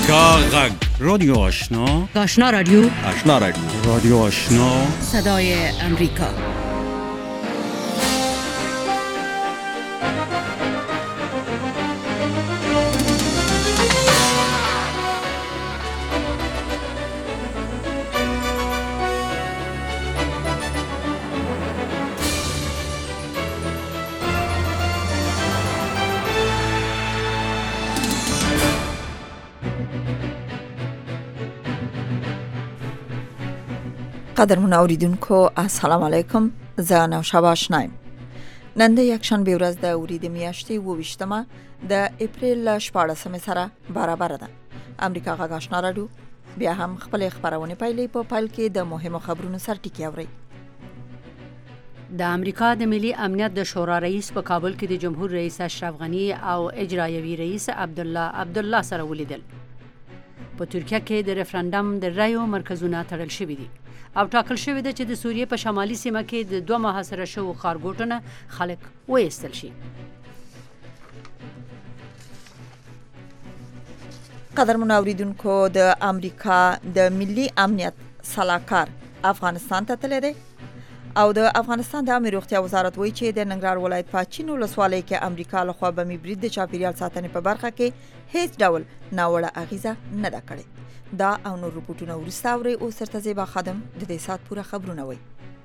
امریکا غږ رادیو آشنا رادیو رادیو آشنا صدای امریکا. قدرمن اوریدونکو السلام علیکم. زه نوشابه آشنایم. نن د یکشنبه ورځ د اوریدې میاشتې 28مه د اپریل 14 سره برابر ده. امریکا غږ آشنا رادیو بیا هم خپل خبرونه پیلې په پیل کې د مهمو خبرونو سرټکی اوري. د امریکا د ملي امنیت د شورا رئیس په کابل کې د جمهور رئیس اشرف غنی او اجرایوي رئیس عبدالله سره ولیدل. په ترکیه کې د ریفرندم د رایو مرکزونه تړل شوي دي او ټاکل شوی ده چې د سوریې په شمالي سیمه کې د 2 محاصره شوو ښارګوټونه خلک وایستل شي. قدرمن اوریدونکو د امریکا د ملي امنیت صلاحکار افغانستان ته تللی دی او د افغانستان د عامه روغتیا وزارت وایي چې د ننګرهار ولایت په چین ولسوالۍ کې امریکا لخوا بمي برید د چاپیریال ساتنې په برخه کې هیڅ ډول ناوړه اغیزه نه ده کړې. دا او نور رپورټونه وروسته اوري. او سرته زیبا خادم د دې سات پوره خبرونه وایي.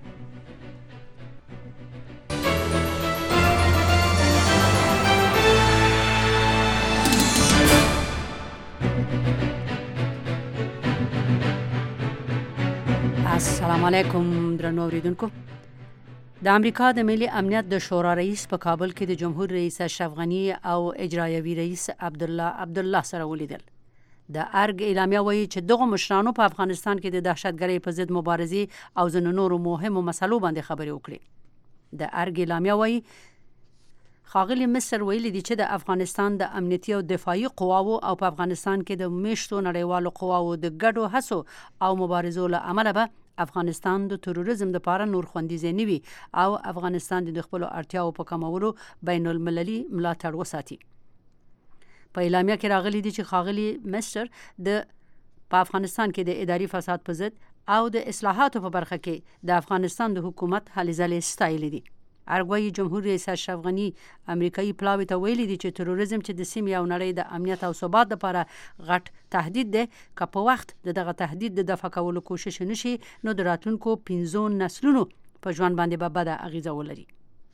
السلام علیکم درنو اوریدونکو. د امریکا د ملي امنیت د شورا رئیس په کابل کې د جمهور رئیس اشرف غنی او اجرایوي رئیس عبدالله سره ولیدل. د ارګ اعلامیه وایي چې دغه مشرانو په افغانستان کې د دهشتګرۍ په ضد مبارزې او ځینو نورو مهمو مسلو باندې خبرې وکړي. د ارګ اعلامیه وایي ښاغلي مصر ویلي دي چې د افغانستان د امنیتي او دفاعي قواو او په افغانستان کې د میشتو نړیوالو قواو د ګډو هڅو او مبارزو له امله به افغانستان د تروریزم لپاره نور خوندي ځای نه وي او افغانستان د خپلو اړتیاو په کمولو بین المللي ملاتړ وساتي. په اعلامیه کې راغلي دي چې ښاغلي مستر په افغانستان کې د اداري فساد په ضد او د اصلاحاتو په برخه کې د افغانستان د حکومت هلې ځلې ستایلې دي. ارګوي جمهور رئیس اشرف غنی امریکایي پلاوي ته ویلي دي چې تروریزم چې د سیمې او نړۍ د امنیت او ثبات لپاره غټ تهدید دی، که په وخت دغه تهدید د دفع کولو کوشش نشي نو د راتلونکو 15 نسلونو په ژوند باندې به بده اغیزه ولري.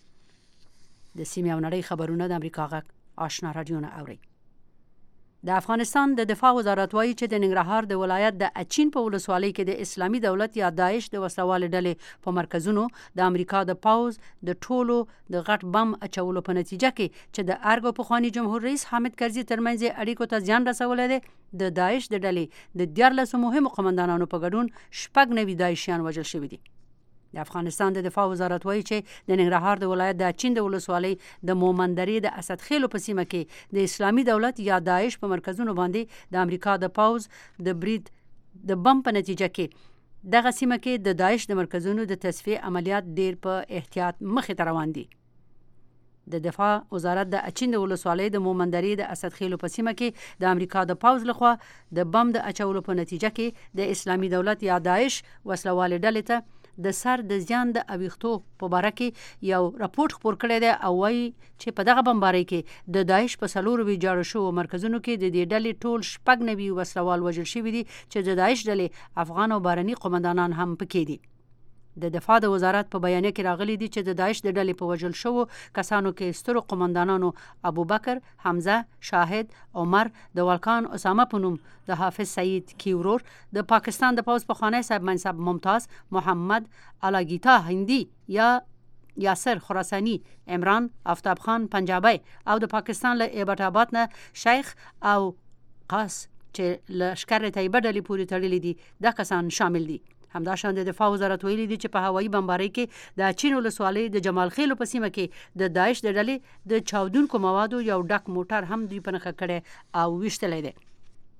د سیمې او نړۍ خبرونه د امریکا غږ آشنا رادیو نه اوري. د افغانستان د دفاع وزارت وایي چې د ننګرهار د ولایت د اچین په ولسوالۍ کې د اسلامي دولت یا داعش د وسلوالې ډلې په مرکزونو د امریکا د پاوز د ټولو د غټ بم اچولو په نتیجه کې چې د ارګ پخوانی جمهور رئیس حامد کرزي ترمنځ اړیکو ته زیان رسولی دی، د داعش د ډلې د 14 مهمو قومندانانو په ګډون 9 داعشیان وژل شوي دي. د افغانستان د دفاع وزارت وایي چې د ننګرهار د ولایت د اچین د ولسوالۍ د مومندرې د اسد خیلو په سیمه کې د اسلامي دولت یا داعش په مرکزونو باندې د امریکا د پاوز د برید د بم په نتیجه کې دغه سیمه کې د داعش د مرکزونو د تصفیه عملیات ډیر په احتیاط مخې ته روان دي. د دفاع وزارت د اچین د ولسوالۍ د مومندرې د اسد خیلو په سیمه کې د امریکا د پاوز لخوا د بم د اچولو په نتیجه کې د اسلامي دولت یا داعش وسلوالې ډلې ته د سر د زیان د اویختو په باره کې یو راپورټ خپور کړی دی او وایي چې په دغه بمبارۍ کې د داعش په 4 ویجاړو شوو مرکزونو کې د دې ډلې ټول 9 وسلوال وژل شوي دي چې د داعش ډلې افغان او بهرني قومندانان هم پکې دي. د دفاع د وزارت په بیانیه کې راغلي دي چې د داعش د ډلې په وژل شوو کسانو کې سترو قومندانانو ابوبکر، حمزه، شاهد، عمر، د ولکان اسامه په نوم د حافظ سعید کیورور، د پاکستان د پوځ پخوانی صاحب منصب ممتاز محمد علاگیتا هندی یا یاسر خراسانی، عمران آفتاب خان پنجابی او د پاکستان له ایبټ آباد نه شیخ او قاس چې لشکر طیبه ډلې پورې تړلي دي دا کسان شامل دي. همداشان د دفاع وزارت ویلي دي چې په هوایي بمبارۍ کې د اچین ولسوالۍ د جمال خیلو په سیمه کې د داعش د ډلې د چاودونکو موادو یو ډک موټر هم دوی په نښه کړی او ویشتلی دی.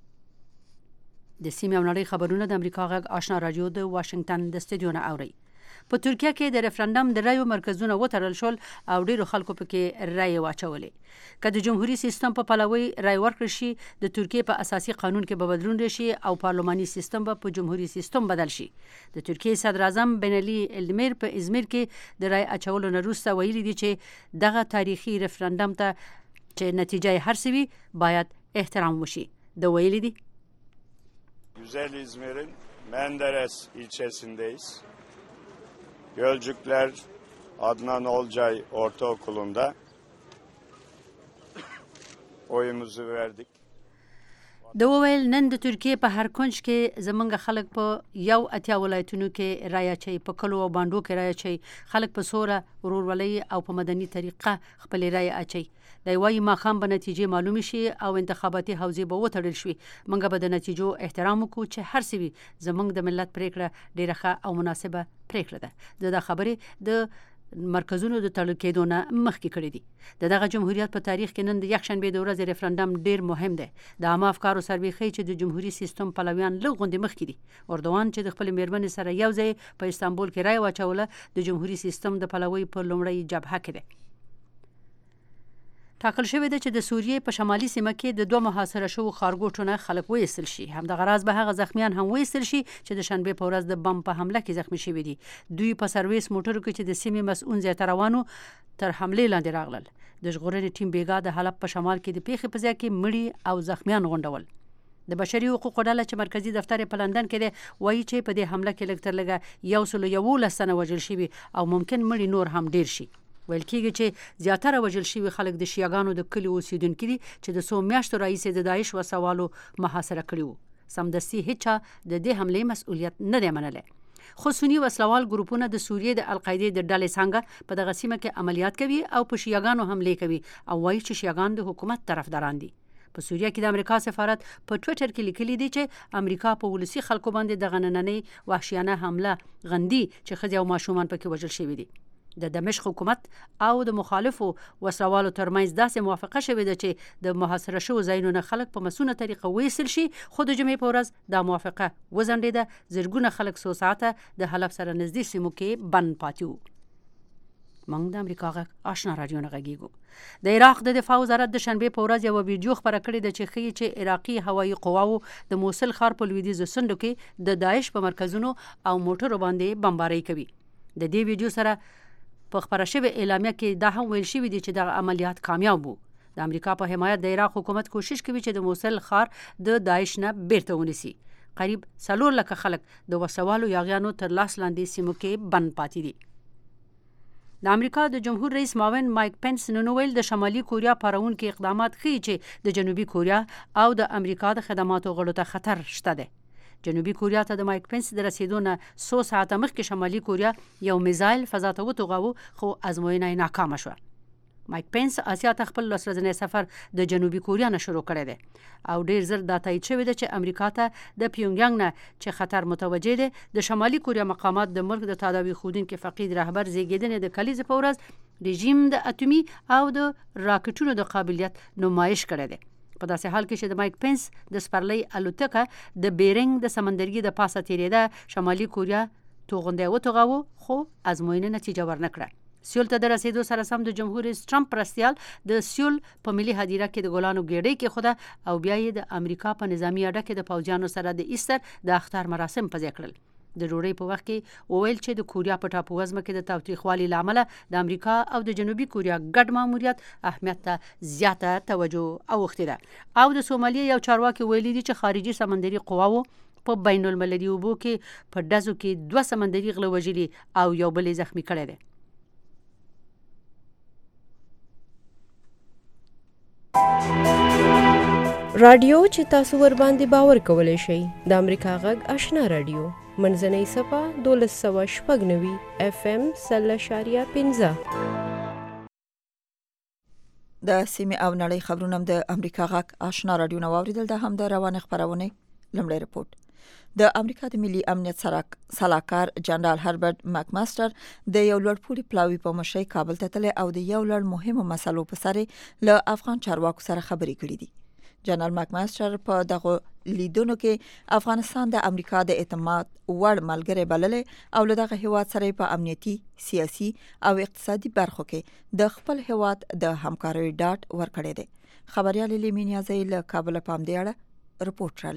د سیمې او نړۍ خبرونه د امریکا غږ آشنا رادیو د واشنگټن د استودیو نه اوري. په ترکیه کې د ریفرندم د رایو مرکزونه وتړل شول او ډیرو خلکو پکې رای واچولې. که د جمهوریت سیستم په پلوي رای ورکړل شي د ترکیه په اساسي قانون کې به بدلون راشي او پارلماني سیستم به په جمهوریت سیستم بدل شي. د ترکیه صدر اعظم بن علي الدمیر په ازمیر کې د رای اچولو نه وروسته ویلي دي چې دغه تاریخي ریفرندم ته چې نتیجه هر څه وي باید احترام وشي. د ویلي دي Güzel İzmir'in Menderes ilçesindeyiz. Gölcükler Adnan Olcay Ortaokulu'nda oyumuzu verdik. د وویل نن د ترکیه په هر کونج کې زمونږ خلک په یو اتیا ولایتونو کې رای اچي، په کلو او باندو کې رای اچي، خلک په سوره ورورولۍ او په مدني طریقه خپل رای اچي. د وایي ماخام به نتیجې معلوم شي او انتخاباتي حوزې به وتړل شي. موږ به د نتیجو احترام وکړو چې هر څه وي زمونږ د ملت پریکړه ډیره ښه او مناسبه پریکړه ده. د خبرې د مرکزونو د تړل کېدو نه مخکې کړي دي. دغه جمهوریت په تاریخ کې نن د یکشنبې د ورځې ریفرندم ډیر مهم دی. د عامه افکارو سروې ښیي چې د جمهوریت سیستم پلویان لږ غوندې مخکې دي. اردوغان چې د خپل میرمنې سره یو ځای په استانبول کې رای واچوله د جمهوریت سیستم د پلوي په لومړۍ جبهه کې دی. ټاکل شوی دی چې د سوریې په شمالي سیمه کې د دوه محاصره شوو ښارګوټونه خلک وایستل شي. همدغه راز به هغه زخمیان هم وایستل شي چې د شنبې په ورځ د بم په حمله کې زخمی شوي دي. دوی په سرویس موټرو کې چې د سیمې مسؤون زیاتره روانو تر حملې لاندې راغلل. د ژغورنې ټیم بیګا د حلب په شمال کې د پیښې په ځای کې مړي او زخمیان غونډول. د بشري حقوقو ډله چې مرکزی دفتر په لندن کې دی وایي چې په دې حمله کې لږ تر لږه 111 تنه وژل شوي او ممکن مړي نور هم ډیر شي. ویل کېږي چې زیاتره وژل شوي خلک د شیعاګانو د کلیو اوسیدونکي دي چې د څو میاشتو راهیسې د داعش وسوالو محاصره کړي وو. سمدستي هیچا د دې حملې مسؤلیت نه دی منلی. خو سني وسلوال ګروپونه د سوریې د القاعدې د ډلې څنګه په دغه سیمه کې عملیات کوي او په شیعاګانو حملې کوي او وایي چې شیعاګان د حکومت طرفداران دي. په سوریه کې د امریکا سفارت په ټویټر کې لیکلي دي چې امریکا په ولسي خلکو باندې د غنننۍ وحشیانه حمله غندي چې ښځې او ماشومان پکې وژل شوي دي. د دمشق حکومت او د مخالفو وسلوالو ترمنځ داسې موافقه شوې ده چې د محاصره شوو ځایونو نه خلک په مسونه طریقه وایستل شي. خو د جمعې په ورځ دا موافقه وځنډېده. زرګونه خلک څو ساعته د حلب سره نږدې سیمو کې بند پاتې وو. موږ د امریکا غږ آشنا رادیو نه غږیږو. د عراق د دفاع وزارت د شنبې په ورځ یوه ویډیو خپره کړې ده چې ښیي چې عراقي هوایي قواو د موصل ښار په لویدیځو څنډو کې د داعش په مرکزونو او موټرو باندې بمبارۍ کوي. د دې ویډیو سره په خپره شوې اعلامیه کې دا هم ویل شوي دي چې دغه عملیات کامیاب وو. د امریکا په حمایت د عراق حکومت کوشش کوي چې د موصل ښار د داعش نه بیرته ونیسي. قریب 4 لکه خلک د وسوالو یاغیانو تر لاس لاندې سیمو کې بند پاتې دي. د امریکا د جمهور رئیس معاون مایک پنس نن ویل د شمالي کوریا پارونکي اقدامات ښیي چې د جنوبي کوریا او د امریکا د خدماتو غړو ته خطر شته دی. جنوبي کوریا ته د مایک پنس د رسیدو نه 100 ساعته مخکې شمالي کوریا یو میزایل فضا ته وتوغاوه خو ازموینه یې ناکامه شوه. مایک پنس آسیا ته خپل 10 ورځنی سفر د جنوبي کوریا نه شروع کړی دی او ډیر زر دا تایید شوی دی چې امریکا ته د پیونګیانګ نه چې خطر متوجه دی. د شمالي کوریا مقامات د ملک د تداوی خودونکي فقید رهبر زیږیدنې د کلیزې په ورځ رژیم د اتومي او د راکټونو د قابلیت نمایش کړی دی. په داسې حال کې چې د مایک پنس د سپرلۍ الوتکه د بیرنګ د سمندرګي د پاسه تیرېده شمالي کوریا توغندی وتوغاوه خو ازموینه نتیجه ورنکړه. سیول ته د رسیدو سره سم د جمهور رئیس ټرمپ پرستیال د سیول په ملي هدیره کې د ګلانو ګېډۍ کېښوده او بیا یې د امریکا په نظامي اډه کې د پوځیانو سره د ایسټر د اختر مراسم په ځای کړل. د ډوډۍ په وخت کې وویل چې د کوریا په ټاپو وزمه کې د تاوتریخوالي له امله د امریکا او د جنوبي کوریا ګډ ماموریت اهمیت ته زیاته توجه اوښتې ده. او د سومالیا یو چارواکي ویلي دي چې خارجي سمندري قواو په بین المللي اوبو کې په ډزو کې 2 سمندري غله وژلي او یو بل زخمی کړی دی. رادیو چې تاسو ور باندې باور کولای شئ د امریکا غږ آشنا رادیو منځنۍ صفه 1296 FM 0.15 د سیمې او نړۍ خبرونه د امریکا غږ آشنا رادیو نو اوریدل. د هم د روانه خبرونه لمړی رپورت. د امریکا د ملي امنیت سلاکار جنرال هربرت ماکماستر د یو لوړپوړي پلاوي په مشرۍ کابل ته تللی او د یو لړ مهمو مسلو په سر له افغان چارواکو سره خبرې کړې دي. جنرال مکماستر په دغه لیدونو کې افغانستان د امریکا د اعتماد وړ ملګری بللې او له دغه هیواد سره په امنیتي، سیاسي او اقتصادي برخو کې د خپل هیواد د همکارۍ ډاډ ورکړی دی. خبريال لیمینیازی له کابل پام دی اړه رپورټ را